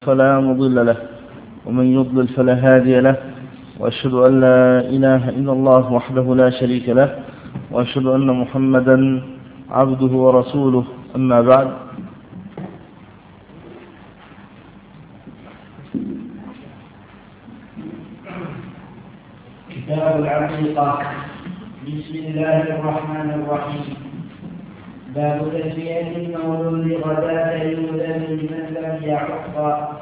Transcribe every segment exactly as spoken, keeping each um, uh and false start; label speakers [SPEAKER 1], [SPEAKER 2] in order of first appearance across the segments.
[SPEAKER 1] فلا مضل له ومن يضلل فلا هادي له، وأشهد أن لا إله إلا الله وحده لا شريك له، وأشهد أن محمدا عبده ورسوله. أما بعد،
[SPEAKER 2] كتاب العقيقة. بسم الله الرحمن الرحيم. باب تسمية المولود غداة يولد لمن لم يعق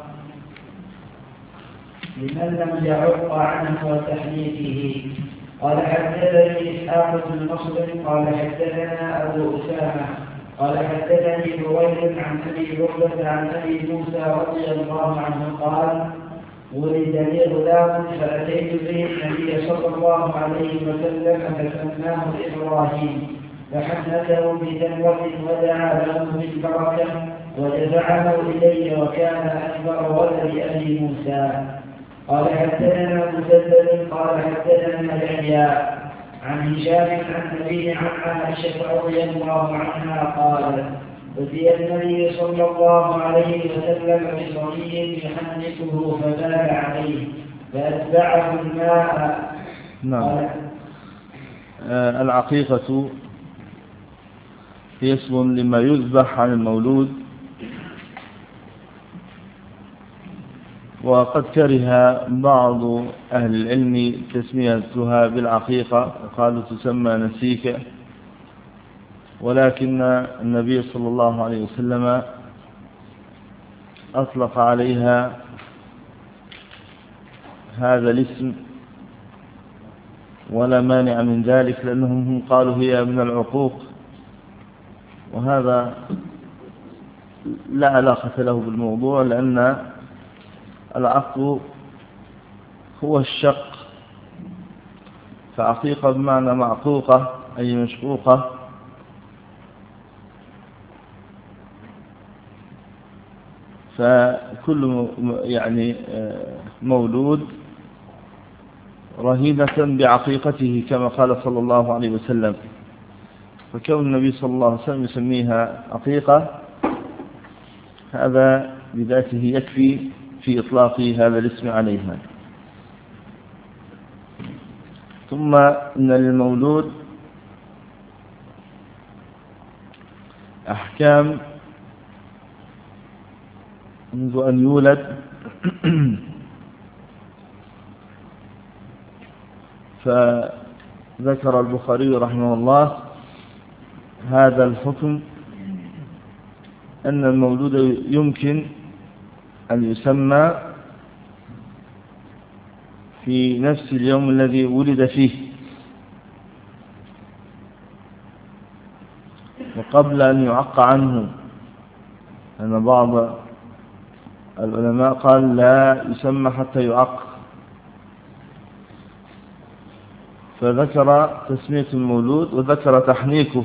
[SPEAKER 2] لمن لم يعق عنه وتحنيفه. قال حدثني إسحاق بن مسلم قال حدثنا أبو أسامة قال حدثني بويل عن أبي بردة عن أبي موسى رضي الله عنه قال: ولد لي غلام فأتيت به النبي صلى الله عليه وسلم فسماه إبراهيم، فحنثه بدموة ودعا له بالبركة ودفعه إلي، وكان أكبر ولد أبي موسى. قال حدثنا مسدد قال حدثنا يحيى عن هشام عن أبيه عن عائشة رضي الله عنها قالت: أتي النبي صلى الله عليه وسلم بصبي يحنكه فبال عليه فأتبعه الماء.
[SPEAKER 1] نعم. آه العقيقة هي اسم لما يذبح عن المولود، وقد كره بعض أهل العلم تسميتها بالعقيقة وقالوا تسمى نسيكة، ولكن النبي صلى الله عليه وسلم أطلق عليها هذا الاسم ولا مانع من ذلك، لأنهم قالوا هي من العقوق، وهذا لا علاقة له بالموضوع، لأن العقل هو الشق، فعقيقة بمعنى معقوقة أي مشقوقة. فكل يعني مولود رهينة بعقيقته كما قال صلى الله عليه وسلم، فكون النبي صلى الله عليه وسلم يسميها عقيقة هذا بذاته يكفي في إطلاق هذا الاسم عليها. ثم إن للمولود أحكام منذ أن يولد، فذكر البخاري رحمه الله هذا الحكم أن المولود يمكن أن يسمى في نفس اليوم الذي ولد فيه، وقبل أن يعق عنه، أن بعض العلماء قال لا يسمى حتى يعق، فذكر تسمية المولود وذكر تحنيكه،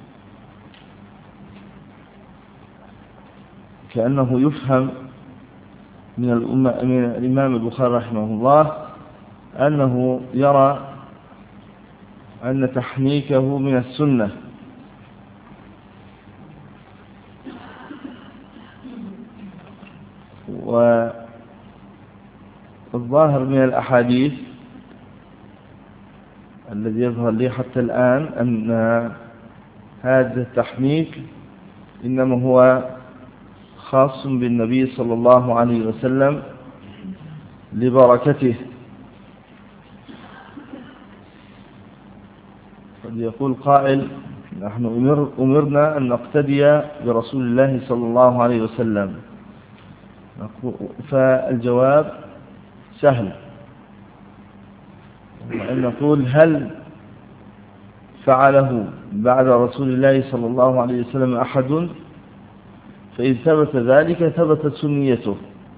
[SPEAKER 1] كأنه يفهم من, من الإمام البخاري رحمه الله أنه يرى أن تحنيكه من السنة، والظاهر من الأحاديث الذي يظهر لي حتى الآن أن هذا التحنيك إنما هو خاص بالنبي صلى الله عليه وسلم لبركته. قد يقول قائل: نحن أمر أمرنا أن نقتدي برسول الله صلى الله عليه وسلم، فالجواب سهل، وأن نقول هل فعله بعد رسول الله صلى الله عليه وسلم أحد؟ فإن ثبت ذلك ثبتت سنيته،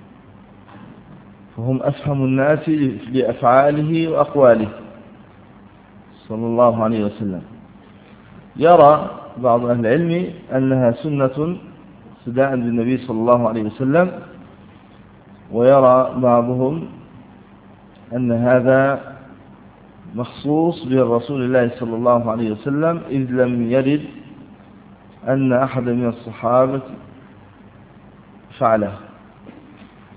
[SPEAKER 1] فهم أفهم الناس لأفعاله وأقواله صلى الله عليه وسلم. يرى بعض أهل العلم أنها سنة اقتداء بالنبي صلى الله عليه وسلم، ويرى بعضهم أن هذا مخصوص برسول الله صلى الله عليه وسلم، إذ لم يرد أن أحد من الصحابة فعله.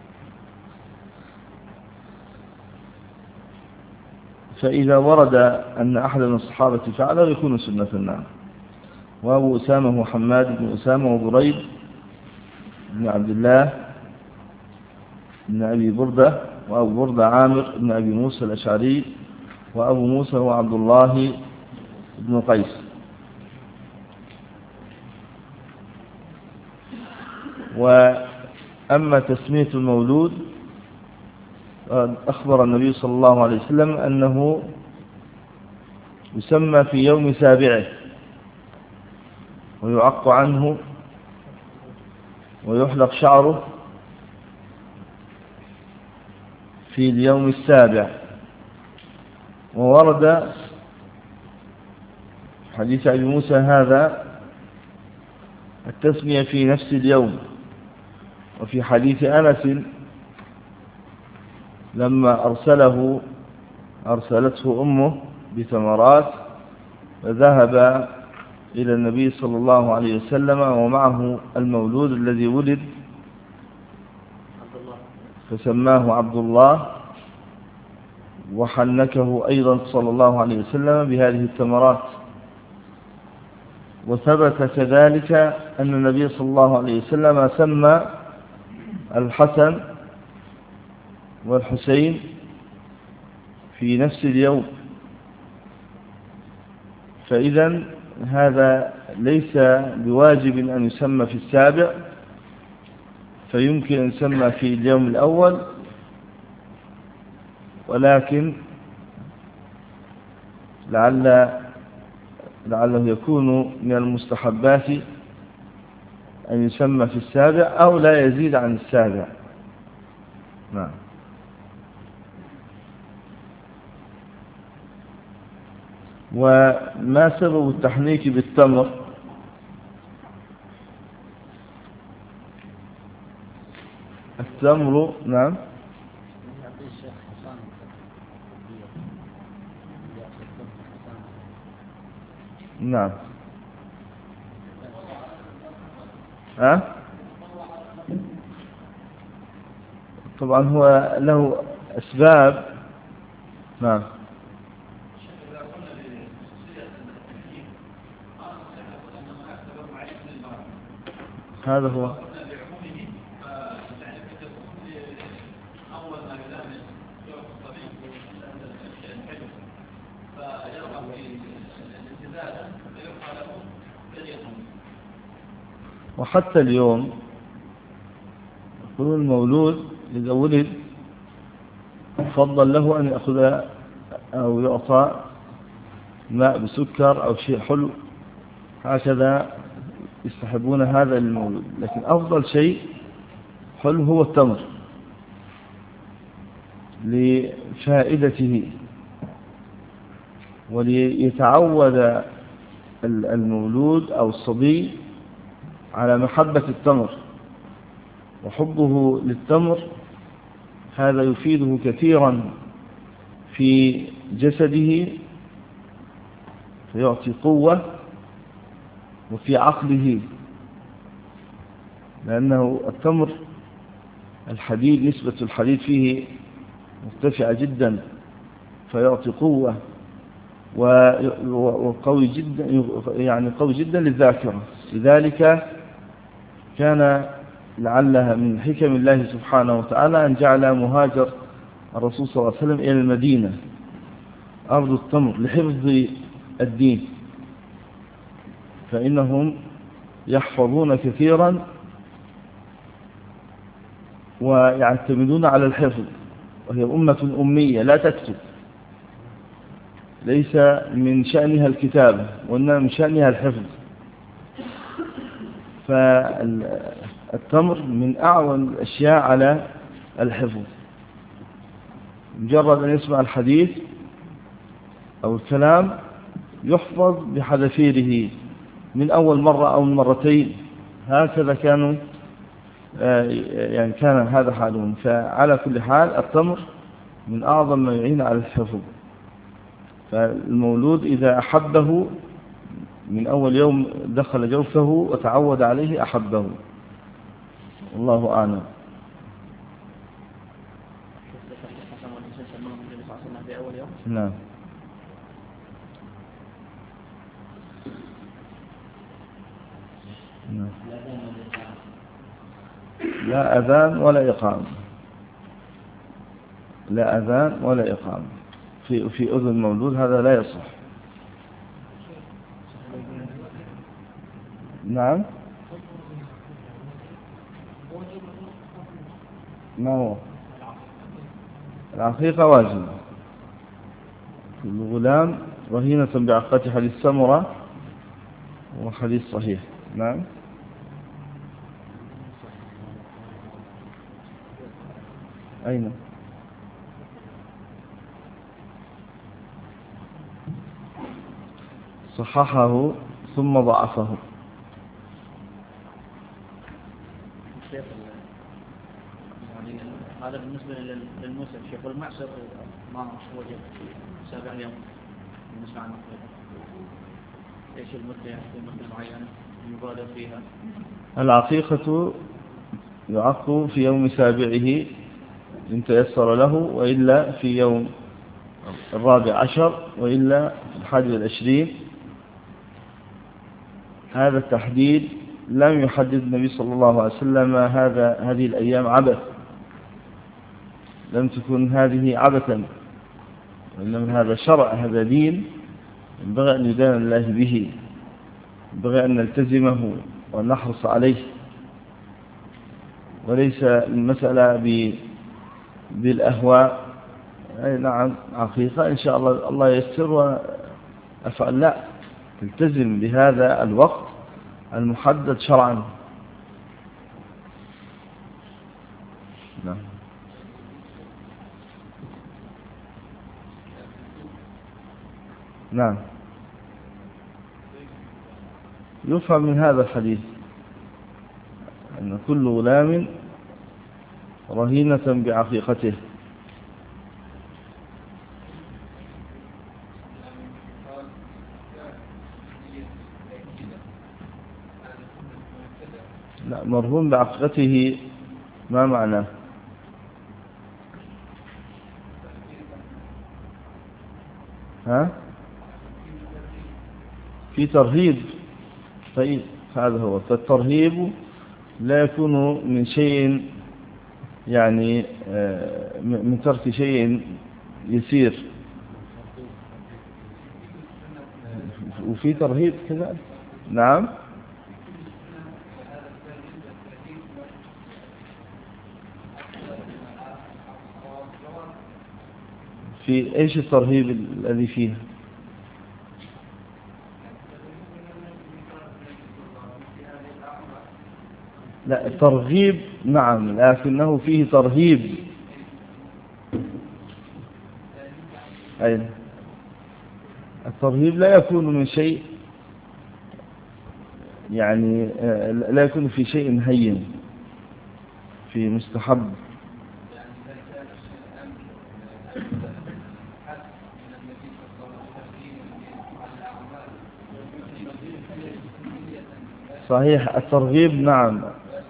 [SPEAKER 1] فإذا ورد أن أحد من الصحابة فعله يكون سنة النعم. وأبو أسامة هو حماد بن أسامة وبريد بن عبد الله بن أبي بردة، وأبو بردة عامر بن أبي موسى الأشعري، وأبو موسى هو عبد الله بن قيس. وأما تسمية المولود أخبر النبي صلى الله عليه وسلم أنه يسمى في يوم سابعه ويعق عنه ويحلق شعره في اليوم السابع. وورد حديث أبي موسى هذا التسمية في نفس اليوم. وفي حديث أنس لما أرسله أرسلته أمه بثمرات فذهب إلى النبي صلى الله عليه وسلم ومعه المولود الذي ولد فسماه عبد الله، وحنكه أيضا صلى الله عليه وسلم بهذه الثمرات. وثبت كذلك أن النبي صلى الله عليه وسلم سمى الحسن والحسين في نفس اليوم. فإذا هذا ليس بواجب أن يسمى في السابع، فيمكن أن يسمى في اليوم الأول، ولكن لعل لعله يكون من المستحبات أن يسمى في السابع أو لا يزيد عن السابع. نعم. وما سبب التحنيك بالتمر؟ التمر نعم نعم ها طبعا هو له أسباب. نعم هذا هو. وحتى اليوم يقولون المولود إذا ولد فضل له أن يأخذ أو يعطى ماء بسكر أو شيء حلو، هكذا يستحبون هذا المولود. لكن أفضل شيء حلو هو التمر لفائدته، وليتعود المولود أو الصبي على محبة التمر، وحبه للتمر هذا يفيده كثيرا في جسده، فيعطي قوة، وفي عقله، لأنه التمر الحديد نسبة الحديد فيه مرتفعة جدا، فيعطي قوة وقوي جدا، يعني قوي جدا للذاكرة. لذلك كان لعلها من حكم الله سبحانه وتعالى أن جعل مهاجر الرسول صلى الله عليه وسلم إلى المدينة أرض التمر لحفظ الدين، فإنهم يحفظون كثيرا ويعتمدون على الحفظ، وهي أمة أمية لا تكتب، ليس من شأنها الكتابة وإنما من شأنها الحفظ. فالتمر من أعون الأشياء على الحفظ، مجرد أن يسمع الحديث أو الكلام يحفظ بحذافيره من أول مرة أو من مرتين، هكذا كانوا يعني كان هذا حالهم. فعلى كل حال التمر من أعظم ما يعين على الحفظ. فالمولود إذا أحبه من أول يوم دخل جوفه وتعود عليه أحبه. الله أعلم.
[SPEAKER 3] سماه النبي صلى الله عليه وسلم في أول يوم.
[SPEAKER 1] نعم. نعم. لا أذان ولا إقامة، لا أذان ولا إقامة في في أذن مولود، هذا لا يصح. نعم. ما هو العقيقة واجبة. الغلام رهينة بعقيقة حديث سمرة وحديث صحيح. نعم. أين؟ صححه ثم ضعفه.
[SPEAKER 3] يعني هذا بالنسبة للموسى الشيخ، والمعسر ما وجد سابع اليوم بالنسبة عن المقدمة. ايش المدة في مدة معينة يبادر فيها؟
[SPEAKER 1] العقيقة يعق في يوم سابعه إن تيسر له، وإلا في يوم الرابع عشر، وإلا الحادي والعشرين. هذا التحديد لم يحدد النبي صلى الله عليه وسلم هذا هذه الأيام عبث، لم تكن هذه عبثا، وإنما هذا شرع، هذا دين ينبغي أن يدان الله به، ينبغي أن نلتزمه ونحرص عليه، وليس المسألة بالأهواء. أي نعم عقيقة إن شاء الله الله ييسر وأفعل، لا، تلتزم بهذا الوقت المحدد شرعا. نعم. نعم. يفهم من هذا الحديث أن كل غلام رهينة بعقيقته. لا، مرهون بعقيقته ما معناه؟ ها؟ في ترهيب. طيب هذا هو. فالترهيب لا يكون من شيء، يعني من ترك شيء يسير، وفي ترهيب كذا. نعم. في ايش الترهيب الذي فيه؟ لا، الترغيب نعم، لكنه فيه ترهيب. أين؟ الترهيب لا يكون من شيء، يعني لا يكون في شيء هين، في مستحب. صحيح، الترغيب نعم.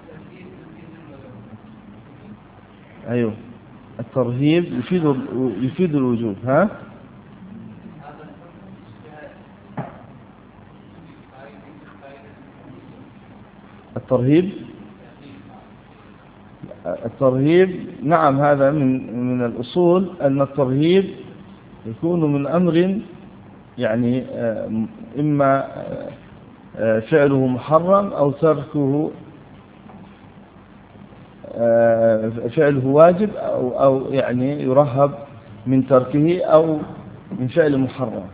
[SPEAKER 1] أيوه، الترهيب يفيد يفيد الوجوب. ها؟ الترهيب الترهيب نعم، هذا من من الأصول أن الترهيب يكون من أمر، يعني إما فعله محرم أو تركه، فعله واجب أو, أو يعني يرهب من تركه أو من فعل محرم.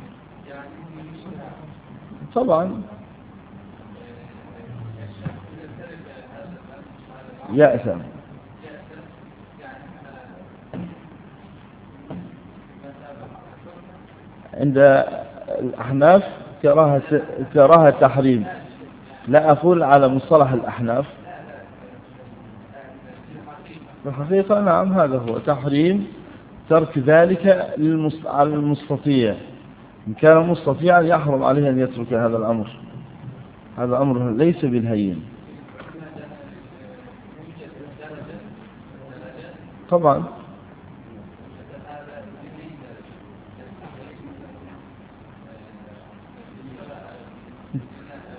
[SPEAKER 1] طبعا يأثم. عند الأحناف كراهة كراهة تحريم، لا أقول على مصطلح الأحناف، في الحقيقة نعم هذا هو تحريم ترك ذلك على المستطيع. إن كان مستطيعا يحرم عليه أن يترك هذا الأمر، هذا أمر ليس بالهين. طبعا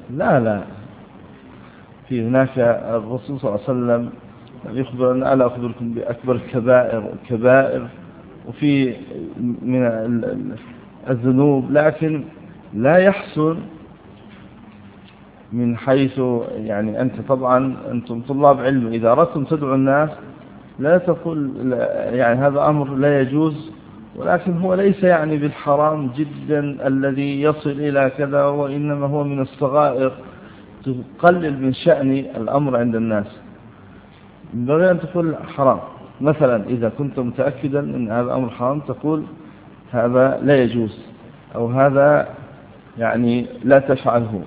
[SPEAKER 1] لا لا، في هناك الرسول صلى الله عليه وسلم يخبر أن ألا أخبركم بأكبر الكبائر الكبائر وفي من الذنوب، لكن لا يحصل من حيث يعني أنت طبعا أنتم طلاب علم، إذا أردتم تدعو الناس لا تقول يعني هذا أمر لا يجوز، ولكن هو ليس يعني بالحرام جدا الذي يصل إلى كذا، وإنما هو من الصغائر تقلل من شأن الأمر عند الناس. ينبغي أن تقول حرام. مثلا إذا كنت متأكدا أن هذا أمر حرام تقول هذا لا يجوز، أو هذا يعني لا تفعله،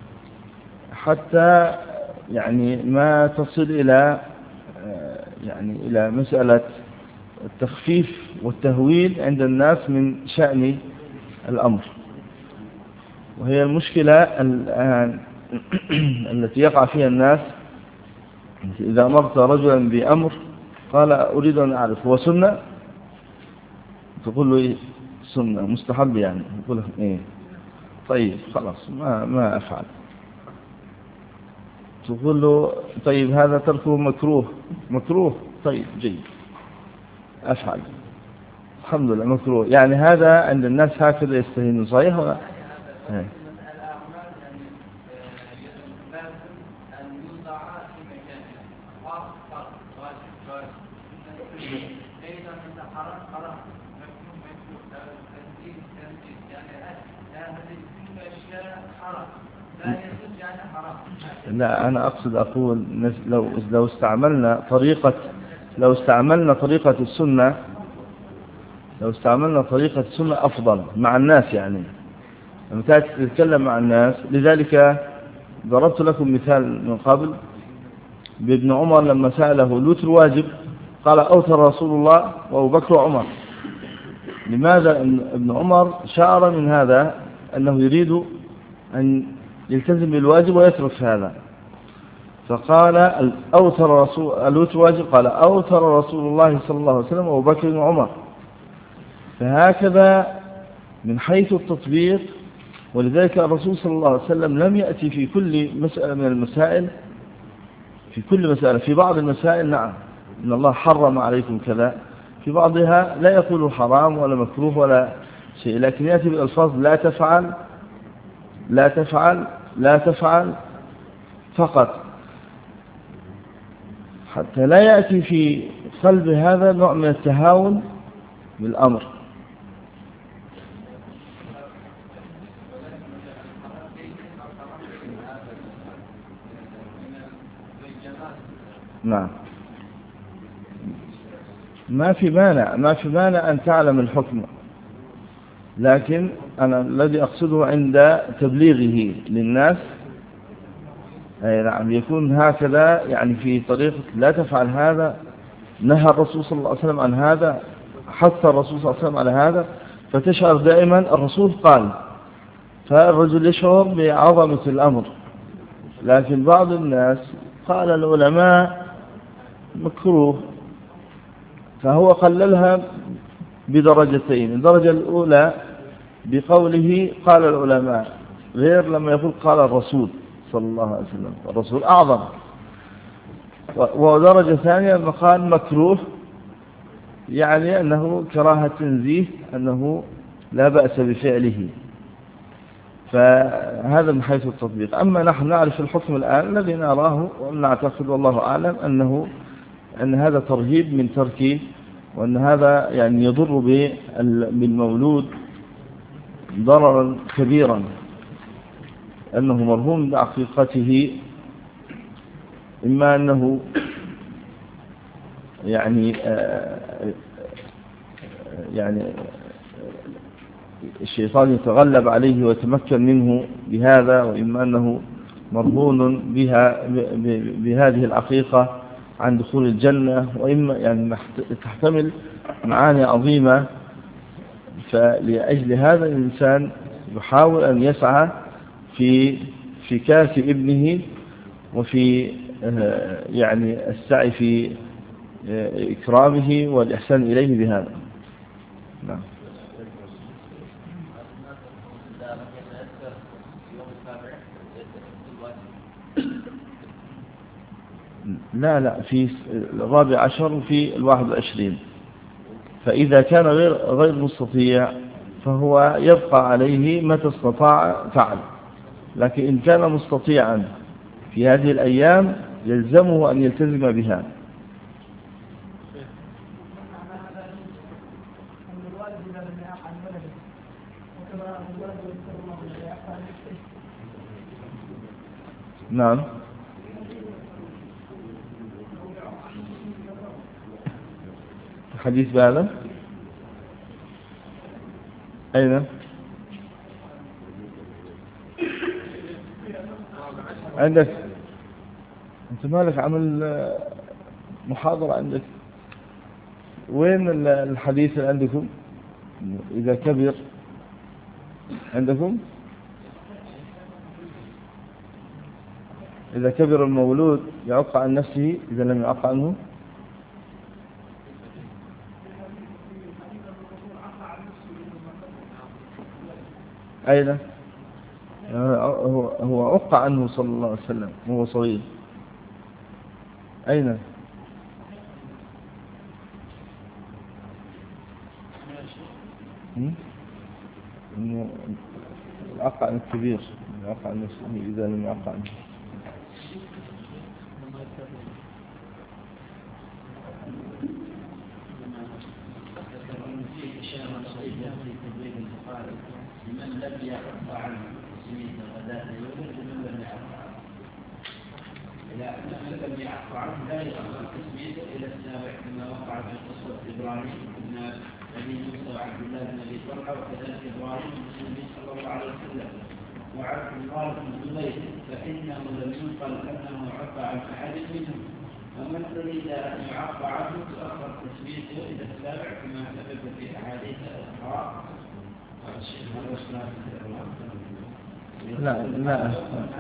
[SPEAKER 1] حتى يعني ما تصل إلى يعني إلى مسألة التخفيف والتهويل عند الناس من شأن الأمر. وهي المشكلة الآن التي يقع فيها الناس، إذا أمرت رجلا بأمر قال أريد أن أعرف هو سنة، تقول له إيه سنة مستحب، يعني يقول له إيه طيب خلاص ما ما أفعل. تقول له طيب هذا تركه مكروه، مكروه طيب جيد أفعل الحمد لله مكروه. يعني هذا عند الناس هكذا يستهين، صحيح ولا؟ لا أنا أقصد أقول لو لو استعملنا طريقة لو استعملنا طريقة السنة لو استعملنا طريقة السنة أفضل مع الناس، يعني لما تتكلم مع الناس. لذلك ضربت لكم مثال من قبل بابن عمر لما سأله الوتر واجب، قال أوتر رسول الله وأبو بكر وعمر. لماذا؟ ابن عمر شعر من هذا أنه يريد أن يلتزم بالواجب ويترك هذا، فقال أوتر رسول الوتر واجب، قال أوتر رسول الله صلى الله عليه وسلم وأبو بكر وعمر. فهكذا من حيث التطبيق. ولذلك الرسول صلى الله عليه وسلم لم يأتي في كل مسألة من المسائل في كل مسألة في بعض المسائل نعم إن الله حرم عليكم كذا، في بعضها لا يقول حرام ولا مكروه ولا شيء، لكن يأتي بالألفاظ لا تفعل لا تفعل لا تفعل فقط، حتى لا يأتي في قلب هذا نوع من التهاون بالأمر. نعم ما في مانع ما في مانع أن تعلم الحكم، لكن أنا الذي أقصده عند تبليغه للناس أي نعم يكون هكذا، يعني في طريقة لا تفعل هذا، نهى الرسول صلى الله عليه وسلم عن هذا، حث الرسول صلى الله عليه وسلم على هذا، فتشعر دائما الرسول قال، فالرجل يشعر بعظمة الأمر. لكن بعض الناس قال العلماء مكروه، فهو قللها بدرجتين. الدرجة الأولى بقوله قال العلماء، غير لما يقول قال الرسول صلى الله عليه وسلم، الرسول أعظم. ودرجة ثانية لما قال مكروه، يعني أنه كراهة تنزيه، أنه لا بأس بفعله. فهذا من حيث التطبيق. أما نحن نعرف الحكم الآن الذي نراه ونعتقد والله أعلم أنه أن هذا ترهيب من تركه، وأن هذا يعني يضر بالمولود ضررا كبيرا، أنه مرهون بعقيقته، إما أنه يعني يعني الشيطان يتغلب عليه ويتمكن منه بهذا، وإما أنه مرهون بها بهذه العقيقة عن دخول الجنة، وإما يعني تحتمل معاني عظيمة. فلأجل هذا الإنسان يحاول أن يسعى في في كاس ابنه، وفي يعني السعي في إكرامه والإحسان إليه بهذا. نعم. لا لا في الرابع عشر وفي الواحد والعشرين. فإذا كان غير غير مستطيع فهو يبقى عليه متى استطاع فعل، لكن إن كان مستطيعا في هذه الأيام يلزمه أن يلتزم بها. نعم. حديث بهذا أين؟ عندك أنت مالك عمل محاضرة عندك؟ وين الحديث اللي عندكم إذا كبر عندكم؟ إذا كبر المولود يعق عن نفسه إذا لم يعق عنه. أين؟ هو هو عق عنه صلى الله عليه وسلم وهو صغير. أين؟ إنه يعق عن الكبير، يعق عن نفسه إذا لم يعق عنه.
[SPEAKER 2] لمن لم يعق عنه تسمية الغداء يولد لمن لم يعق عنه، إلى من لم يعق عنه لا يؤخر تسميته إلى السابع كما وقع في قصة إبراهيم بن أبي موسى وعبد الله بن أبي طلحة، وكذلك إبراهيم بن النبي صلى الله عليه وسلم وعبد الله بن زبير، فإنه لم ينقل أنه عق عن أحد منهم، ومن أريد أن يعق عنه تؤخر تسميته إلى السابع كما ثبت في أحاديث أخرى.
[SPEAKER 1] لا لا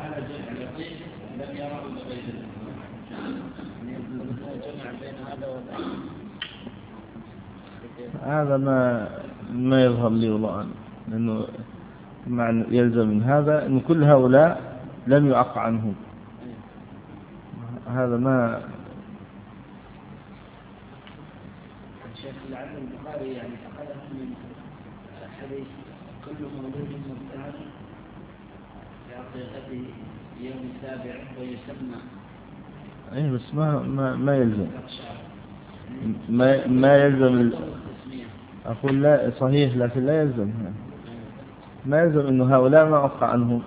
[SPEAKER 1] هذا ما ما يظهر لي والله، لأنه معنى يلزم من هذا أن كل هؤلاء لم يعق عنهم. هذا ما
[SPEAKER 2] الشيخ لعل البخاري يعني أخذ من حديث كل مولود مبتعد في عقيقته يوم السابع ويسمى.
[SPEAKER 1] أي بس ما ما ما يلزم ما ما يلزم أقول لا صحيح، لكن لا يلزم ما يلزم إنه هؤلاء ما عق عنهم،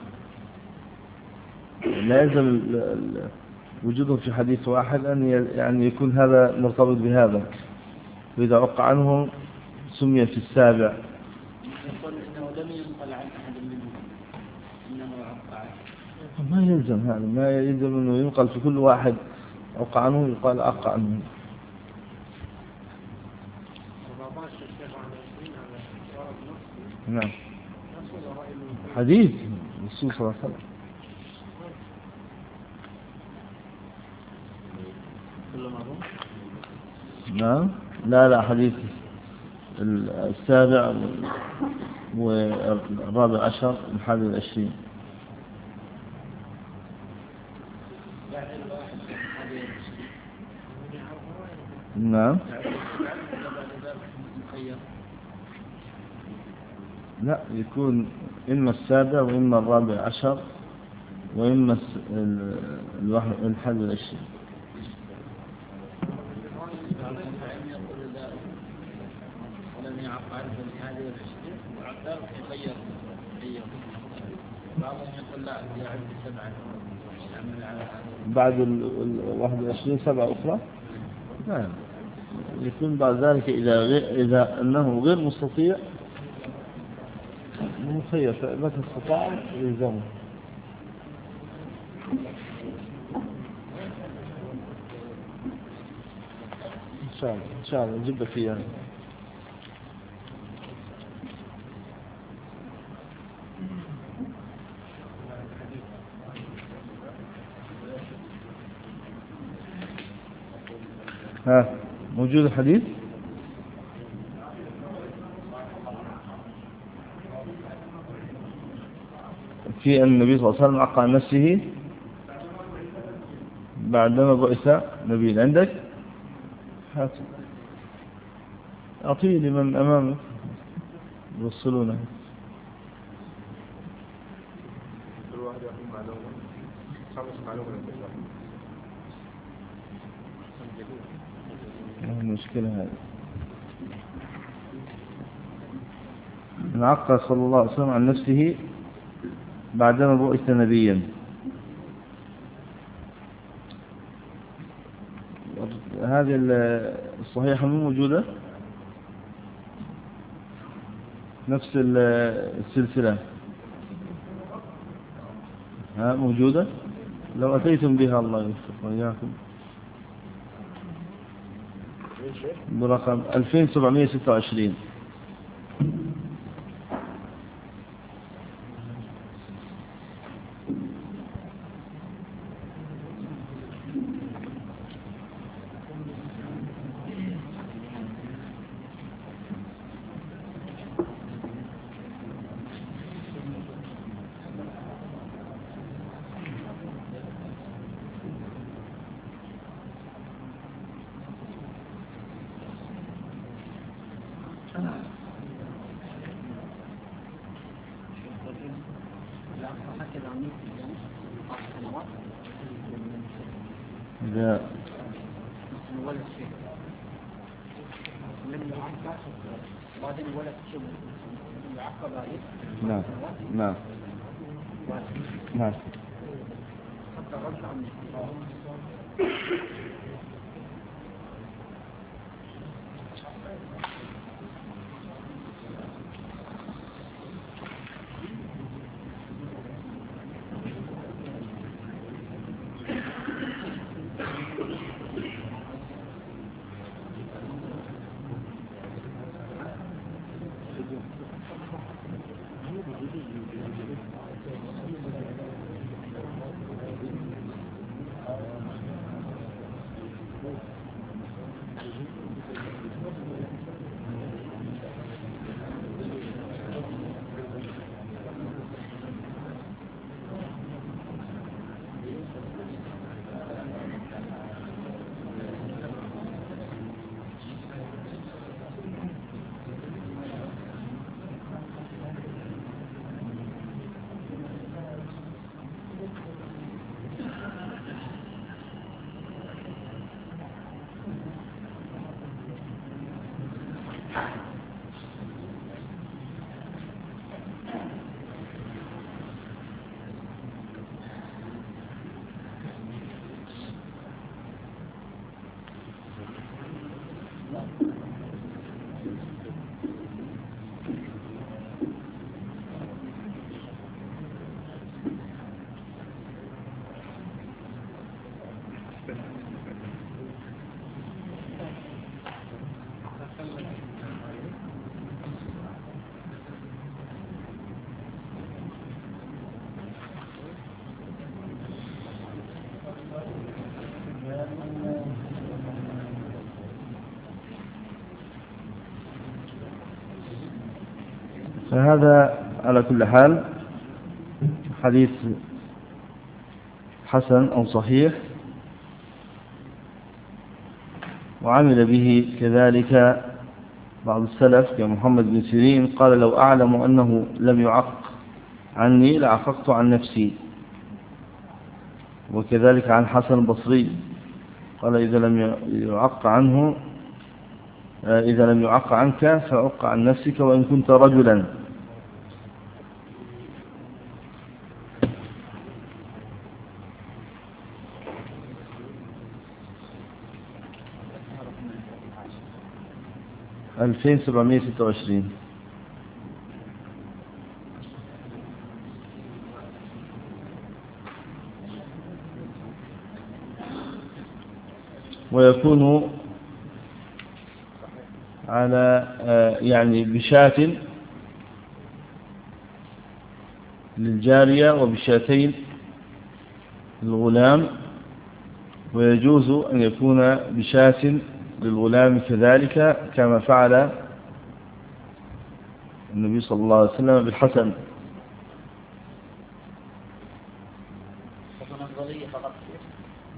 [SPEAKER 1] لا يلزم وجودهم في حديث واحد أن يعني يكون هذا مرتبط بهذا، وإذا عق عنهم سمي في السابع.
[SPEAKER 2] يقول إنه لم ينقل عن أحد منهم إنه عق عنه.
[SPEAKER 1] ما يلزم هذا، ما يلزم إنه ينقل في كل واحد عق عنه يقال عق عنه. نعم حديث الرسول صلى الله عليه وسلم. نعم لا لا حديث السابع والرابع عشر الحادي والعشرين. نعم لا يكون إما السابع وإما الرابع عشر وإما الحادي والعشرين. بعد الواحد والعشرين سبعة أخرى لا يكون بعد ذلك إذا غير إذا أنه غير مستطيع مخير متى استطاع يلزمه. إن شاء الله إن شاء الله نجيب لك إياه. ها موجود الحديث؟ في أن النبي صلى الله عليه وسلم عق عن نفسه بعدما بعث نبي عندك هات أعطيه لمن أمامك يوصلونه.
[SPEAKER 4] كل واحد يأخذ معلومة خمس معلومة
[SPEAKER 1] المشكلة هذه انعقد صلى الله عليه وسلم عن نفسه بعدما بعث نبيا. هذه الصحيحة مو موجودة نفس السلسلة ها موجودة لو أتيتم بها الله يوفق وإياكم برقم ألفين وسبعمائة وستة وعشرين. لا نعم نعم نعم فهذا على كل حال حديث حسن أو صحيح، وعمل به كذلك بعض السلف كمحمد بن سيرين قال لو أعلم أنه لم يعق عني لعققت عن نفسي. وكذلك عن حسن البصري قال إذا لم يعق عنه إذا لم يعق عنك فعق عن نفسك وإن كنت رجلا. ألفين وسبعمائة وستة وعشرين. ويكون على يعني بشاة للجارية وبشاتين للغلام، ويجوز أن يكون بشاة للغلام كذلك كما فعل النبي صلى الله عليه وسلم بالحسن.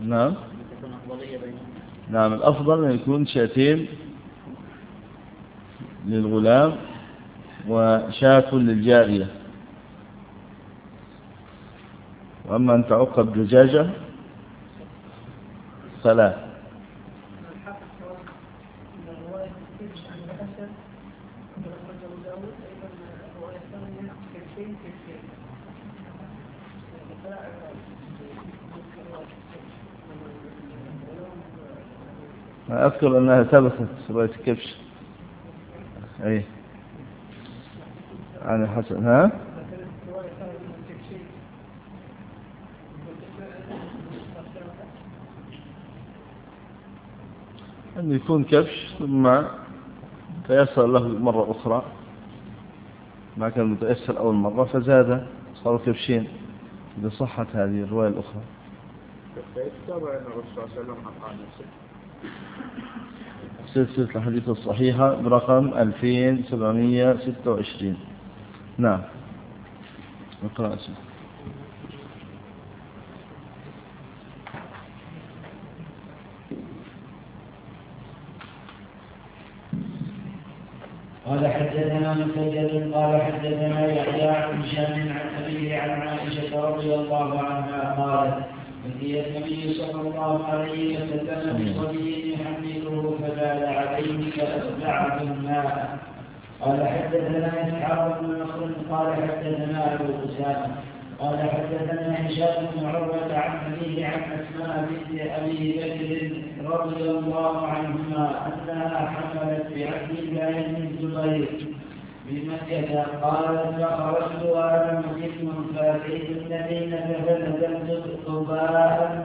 [SPEAKER 1] نعم
[SPEAKER 3] تكون أفضلية بينهم.
[SPEAKER 1] نعم الأفضل أن يكون شاتين للغلام وشاة للجارية، وأما أن تعقب دجاجة فلا. أذكر أنها ثبتت رواية كبش أي عن الحسن. ها أن يكون كبش ثم تيسر له مرة أخرى، ما كان متيسر أول مرة فزاد صاروا كبشين إذا صحت هذه الرواية الأخرى. سلسلة الحديث الصحيحة برقم ألفين وسبعمئة وستة وعشرين. نعم اقرأ اسمه.
[SPEAKER 2] قال حدثنا مسدد قال حدثنا يحيى عن هشام عن أبيه عن عائشة رضي الله عنها قالت: أتي النبي صلى الله عليه وسلم بصبي يحمله فبال عليه فأتبعه الماء. قال حدثنا إسحاق بن نصر قال حدثنا أبو أسامة قال حدثنا هشام بن عروة عن أبيه عن أسماء بنت أبي بكر رضي الله عنهما أنها حملت بعبد الله بن الزبير بمكة. قالت: فخرجت وأنا مسلم فأتيت المدينة فنزلت قباء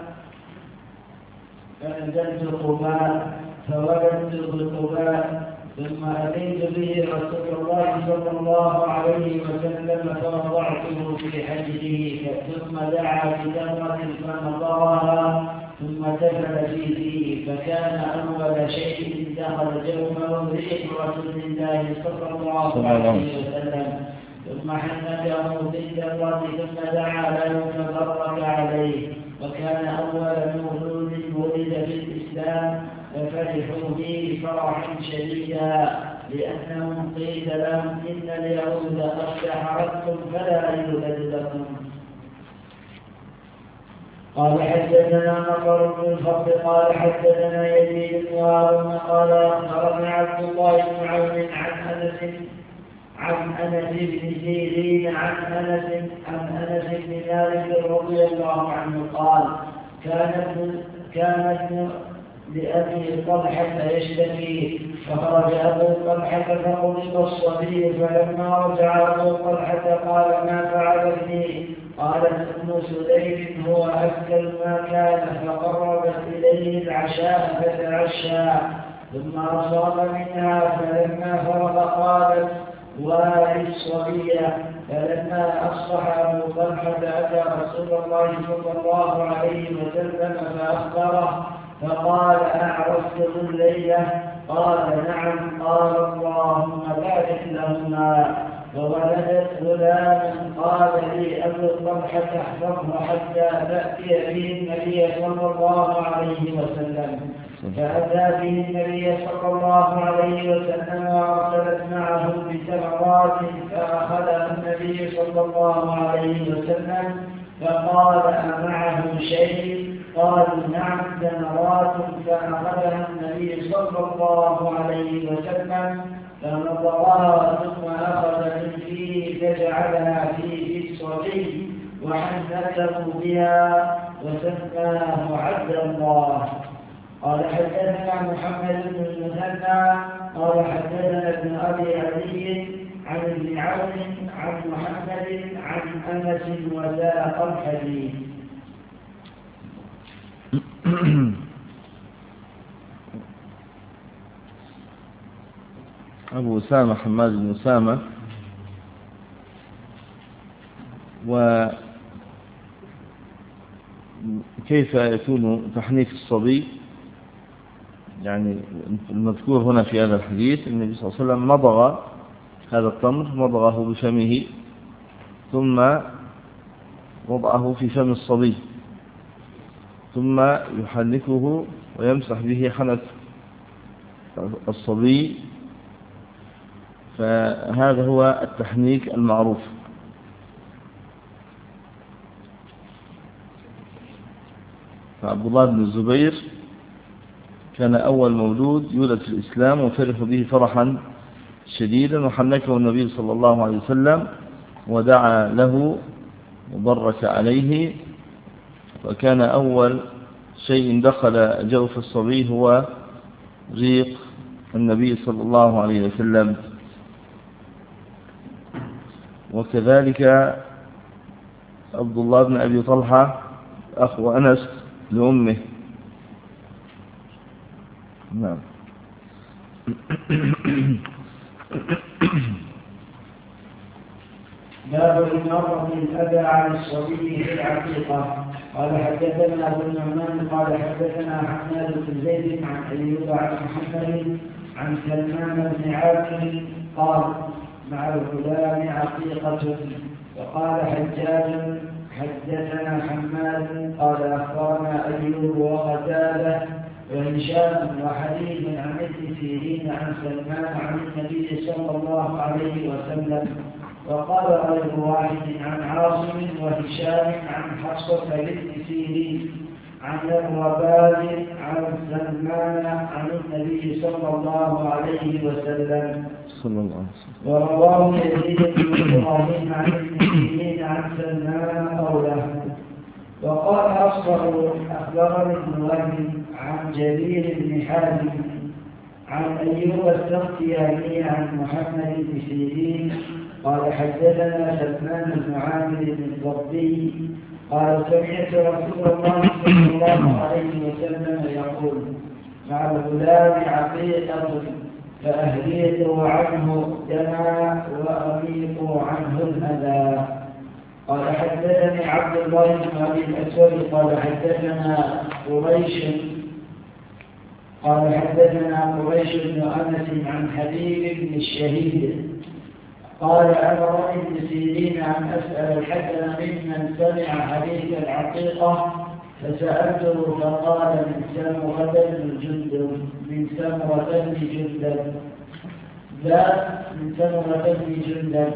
[SPEAKER 2] فنزلت قباء فولدت بقباء ثم أتيت به رسول الله صلى الله عليه وسلم فوضعته في حجره ثم دعا بتمرة فنظرها ثم دخل في فيه فكان أول شيء دخل جوفه ريح رسول الله صلى الله عليه وسلم ثم حمده بالتمرة ثم دعا له فبرك عليه. وكان أول مولود ولد في الإسلام ففرحوا به فرحا شديدا لأنهم قيل لهم إن اليهود قد سحرتكم فلا يولد لكم. قال حدثنا مطر بن الفضل قال حدثنا يزيد بن هارون قال أخبرنا عبد الله بن عون عن أنس عن أنس بن سيرين عن أنس عن أنس بن مالك رضي الله عنه قال: كان كان ابن لأبي طلحة يشتكي فخرج أبو طلحة فقبض الصبي فلما رجع أبو طلحة قال: ما فعل ابني؟ قالت ابن سليم: هو أكل ما كان. فقربت إليه العشاء فتعشى ثم أصاب منها فلما فرغ قالت: وارث الصبية. فلما أصبح أبو طلحة أتى رسول الله صلى الله عليه وسلم فأخبره فقال: أعرفته الليلة؟ قال: نعم. قال: اللهم بارك لهما. فولدت غلاما. قال لي أبو طلحة: احفظه حتى تأتي به النبي صلى الله عليه وسلم. فأتى به النبي صلى الله عليه وسلم وأرسلت معه بتمرات فأخذها النبي صلى الله عليه وسلم فقال: أمعه شيء؟ قالوا: نعم تمرات. فأخذها النبي صلى الله عليه وسلم فنظرها ثم أخذ من فيه فجعلها في الصبي وحنثه بها وسماه عبد الله. قال حدثنا محمد بن المثنى قال حدثنا ابن أبي علي عن ابن عون عن محمد عن أنس وساق الحديث.
[SPEAKER 1] أبو أسامة حماد بن أسامة وكيف يكون تحنيك الصبي؟ يعني المذكور هنا في هذا الحديث النبي صلى الله عليه وسلم مضغ هذا التمر مضغه بفمه ثم وضعه في فم الصبي ثم يحنكه ويمسح به حنك الصبي، فهذا هو التحنيك المعروف. فعبد الله بن الزبير كان أول مولود يولد في الإسلام وفرح به فرحا شديدا، وحنكه النبي صلى الله عليه وسلم ودعا له وبرك عليه، وكان أول شيء دخل جوف الصبي هو ريق النبي صلى الله عليه وسلم. وكذلك عبد الله بن أبي طلحة أخو أنس لأمه. نعم.
[SPEAKER 2] باب المرأة الأذى عن الصبي في العقيقة. قال حدثنا أبو النعمان قال حدثنا حماد بن زيد عن أيوب عن محمد عن سلمان بن عاصم قال مع الغلام عقيقة. وقال حجاج حدثنا حماد قال أخبرنا أيوب وقتادة وهشام وحديث عن ابن سيرين عن سلمان عن النبي صلى الله عليه وسلم. وقال غير واحد عن عاصم وهشام عن حفصة بنت سيرين عن الرباز عن سلمان عن النبي صلى الله عليه وسلم.
[SPEAKER 1] صلى الله عليه وسلم.
[SPEAKER 2] ورواه يزيد بن إبراهيم عن ابن سيرين عن سلمان قوله. وقال أصبر أخبرني ابن وهب عن جرير بن حازم عن أيوب السختياني عن محمد بن سيرين قال حدثنا سلمان بن عامر بن الضبي قال سمعت رسول الله صلى الله عليه وسلم يقول مع الغلام عقيقة فأهريقوا عنه دما وأميقوا عنه الأذى. قال حدثني عبد الله بن أبي الأسود قال حدثنا قريش قال حدثنا قريش بن أنس عن حبيب بن الشهيد قال أمرني ابن سيرين أن أسأل الحسن ممن سمع حديث العقيقة فسألته فقال من سمرة بن جندب من سمرة بن جندب لا من سمرة بن جندب.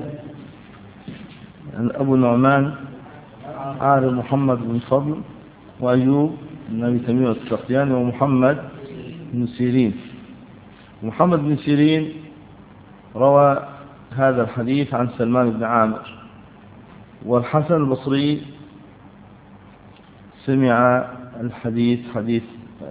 [SPEAKER 1] أبو النعمان عارف محمد بن فضل وأيوب بن أبي تميم السختياني ومحمد بن سيرين. محمد بن سيرين روى هذا الحديث عن سلمان بن عامر. والحسن البصري سمع الحديث حديث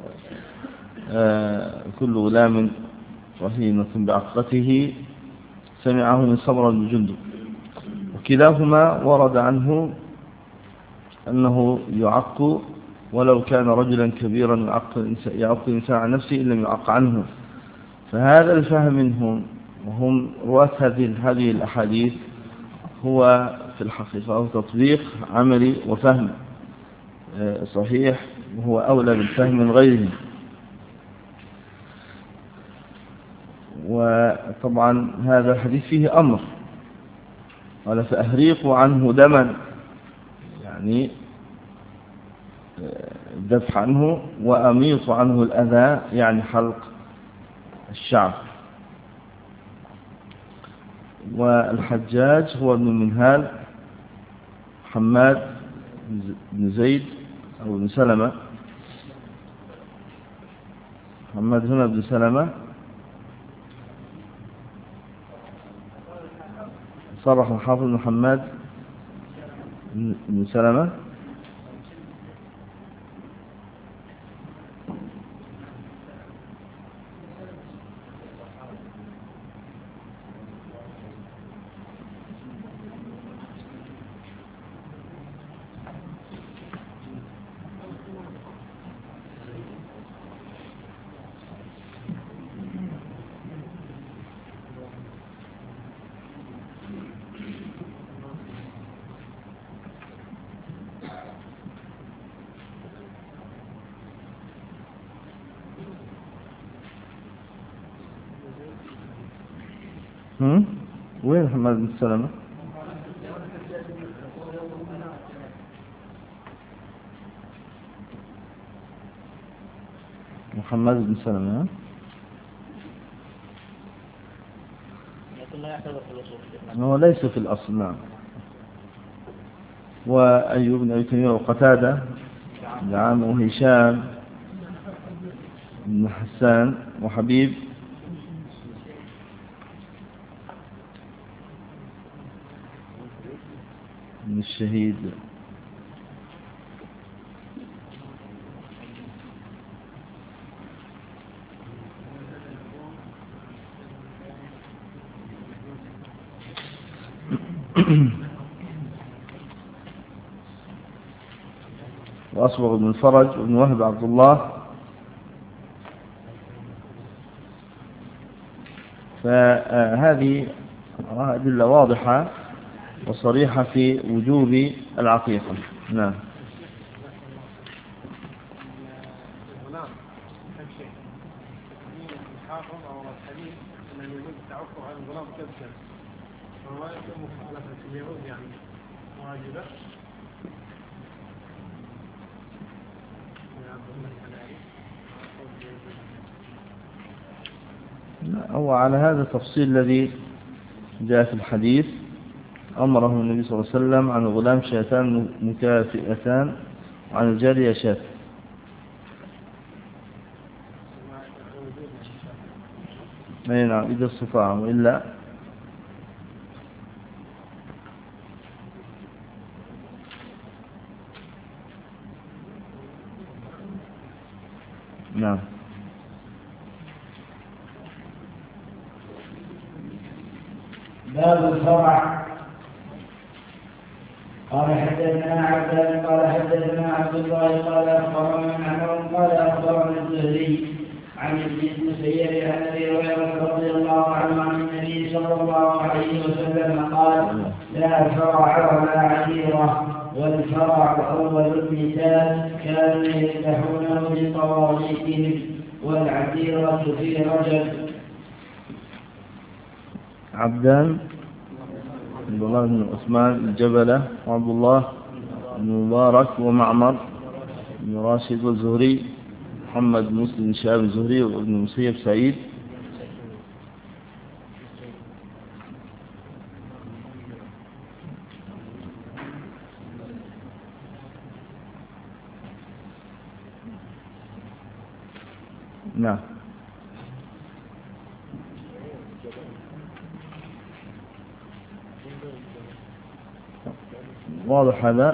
[SPEAKER 1] كل غلام رهينة بعقبته سمعه من سمرة بن جندب. وكلاهما ورد عنه أنه يعق ولو كان رجلا كبيرا يعق الإنسان عن نفسه إن لم يعق عنه. فهذا الفهم منهم وهم رواة هذه هذه الأحاديث هو في الحقيقة أو تطبيق عملي وفهم صحيح، وهو أولى بالفهم من غيرهم. وطبعا هذا الحديث فيه أمر قال فأهريقوا عنه دما، يعني الذبح عنه، وأميط عنه الأذى يعني حلق الشعر. والحجاج هو ابن منهال حماد بن زيد أو بن سلمة. حماد هنا بن سلمة صرح الحافظ بن حماد بن سلمة. هم؟ وين محمد بن سلمة؟ محمد بن سلمة
[SPEAKER 3] لكن لا يعتبر في الأصول.
[SPEAKER 1] هو ليس في الأصل. نعم. وأيوب بن أبي تميمة وقتادة نعم وهشام بن حسان وحبيب بن الشهيد وأصبغ بن الفرج وابن وهب عبد الله. فهذه أدلة واضحة وصريحة في وجوب العقيقة. نعم. هو على هذا التفصيل الذي جاء في الحديث أمره النبي صلى الله عليه وسلم عن الغلام شاتان مكافئتان وعن الجارية شات. أي نعم إذا استطاع وإلا نعم.
[SPEAKER 2] باب الفرع. قال حدثنا عبدان قال حدثنا عبد الله قال اخبرنا معمر قال اخبرنا الزهري عن ابن المسيب عن ابي هريره رضي الله عنه عن النبي صلى الله عليه وسلم قال لا فرع ولا عشيره والفرع اول النساء كانوا يفتحونه لطواغيتهم والعشيره في رجل.
[SPEAKER 1] عبدان عبد الله بن عثمان الجبلة وعبد الله بن مبارك ومعمر بن راشد والزهري محمد بن مسلم بن شهاب الزهري وابن المسيب سعيد. نعم. واضح هذا.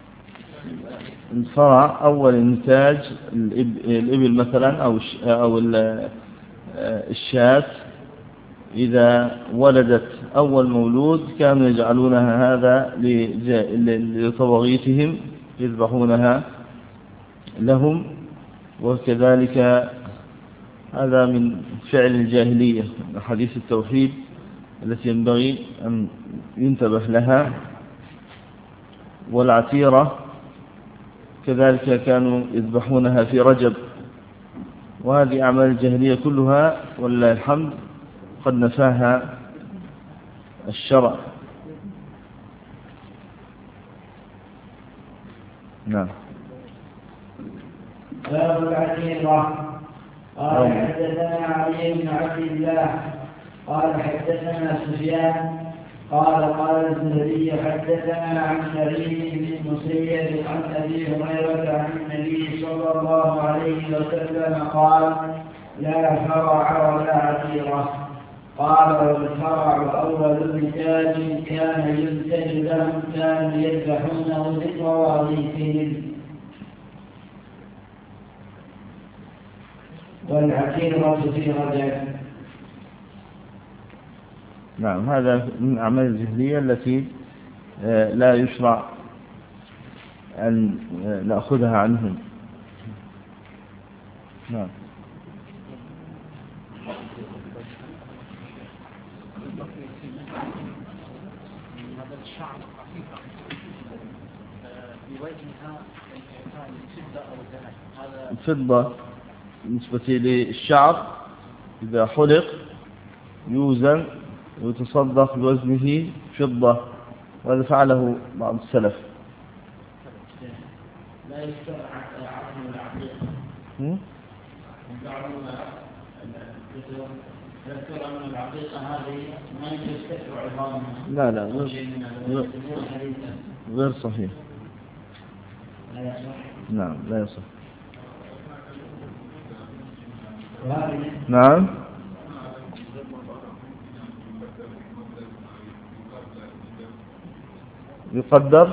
[SPEAKER 1] الفرع أول إنتاج الإبل مثلا أو أو الشاة إذا ولدت أول مولود كانوا يجعلونها هذا لطواغيتهم يذبحونها لهم. وكذلك هذا من فعل الجاهلية حديث التوحيد التي ينبغي أن ينتبه لها. والعتيرة كذلك كانوا يذبحونها في رجب. وهذه أعمال الجاهلية كلها ولله الحمد قد نفاها الشرع. نعم.
[SPEAKER 2] باب العتيرة. قال حدثنا علي بن عبد الله قال حدثنا سفيان قال قال الزهري حدثنا عن سعيد بن المسيب عن ابي هريره عن النبي صلى الله عليه وسلم قال لا فرع ولا عتيره. قال والفرع اول نتاج كان ينتج لهم كانوا يذبحونه لطواغيتهم والعتيره في رجل.
[SPEAKER 1] نعم. هذا من أعمال الجاهلية التي لا يشرع أن نأخذها عنهم. نعم.
[SPEAKER 3] هذا الشعر في وجهها الفضة أو الذهب. هذا
[SPEAKER 1] الفضة بالنسبة للشعر إذا حلق يوزن ويتصدق بوزنه فضة. وهذا فعله بعض السلف.
[SPEAKER 3] لا يشترع عقد العقيقة. يذكر أن العقيقة هذه ما يستكبر عظامها.
[SPEAKER 1] لا لا غير, غير صحيح.
[SPEAKER 2] لا يصح.
[SPEAKER 1] نعم لا يصح.
[SPEAKER 2] وهذه
[SPEAKER 1] نعم يقدر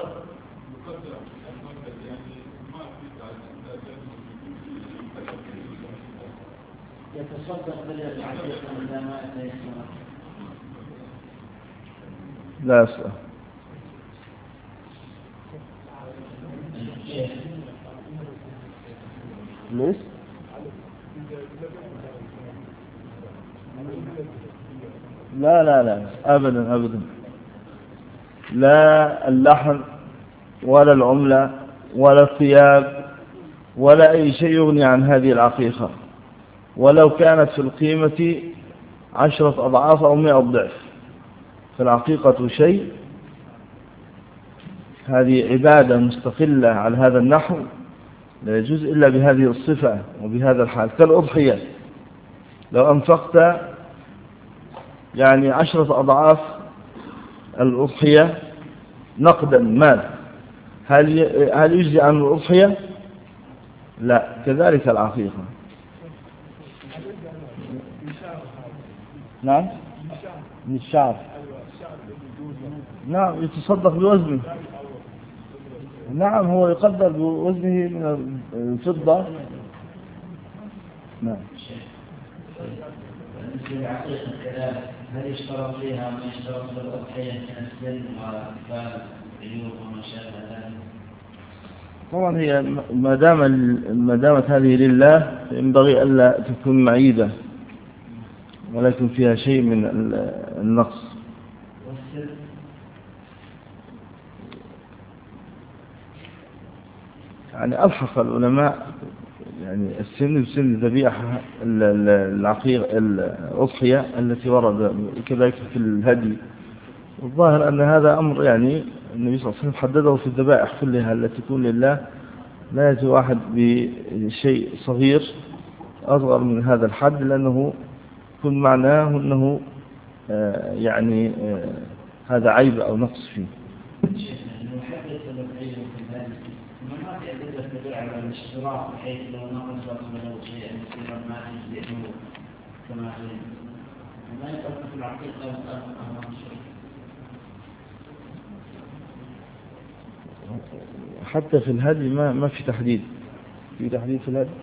[SPEAKER 3] يتصدق بالعقيقة إذا ما يتيسر.
[SPEAKER 1] لا يصح. ليش؟ لا لا لا أبدا أبدا، لا اللحم ولا العملة ولا الثياب ولا أي شيء يغني عن هذه العقيقة، ولو كانت في القيمة عشرة أضعاف أو مئة ضعف. فالعقيقة شيء، هذه عبادة مستقلة على هذا النحو، لا يجوز إلا بهذه الصفة وبهذا الحال. كالأضحية، لو أنفقت يعني عشرة أضعاف الأضحية نقدا مال، هل هل يجزي عن الأضحية؟ لا. كذلك العقيقة. نعم من الشعر. نعم يتصدق بوزنه. نعم هو يقدر بوزنه من الفضة. نعم.
[SPEAKER 2] بالنسبة للعقيقة كذلك، هل يشترط فيها ما يشترط في الأضحية من السن والأطفال والعيوب وما شابه ذلك؟
[SPEAKER 1] طبعا هي ما دام ما دامت هذه لله ينبغي ألا تكون معيبة ولكن فيها شيء من النقص.
[SPEAKER 2] والسن
[SPEAKER 1] يعني ألحق العلماء يعني السن بسن الذبيحة العقيق الأضحية التي ورد كذلك في الهدي. والظاهر أن هذا أمر يعني النبي صلى الله عليه وسلم حدده في الذبائح كلها التي تكون لله، لا يأتي واحد بشيء صغير أصغر من هذا الحد، لأنه يكون معناه أنه آه يعني آه هذا عيب أو نقص فيه.
[SPEAKER 2] ما في أدلة تدل على الاشتراط بحيث لو نقص ولو شيئا يصير ما يجزئه كما قيل، ما يفرق في العقيقة أمام شيء.
[SPEAKER 1] حتى في الهدي ما ما في تحديد. في تحديد في الهدي؟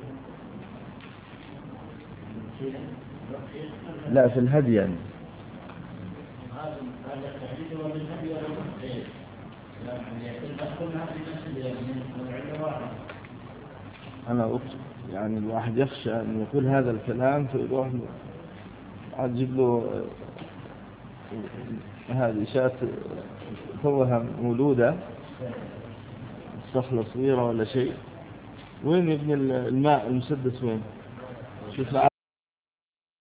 [SPEAKER 1] لا في الهدي يعني.
[SPEAKER 3] هذا التحديد هو بالهدي ولا بالهدي؟
[SPEAKER 1] أنا قلت يعني الواحد يخشى أن يقول هذا الكلام فيروح أجيب له هذه شاة توها مولودة صخلة صغيرة ولا شيء. وين يبني الماء المسدس وين؟ شوف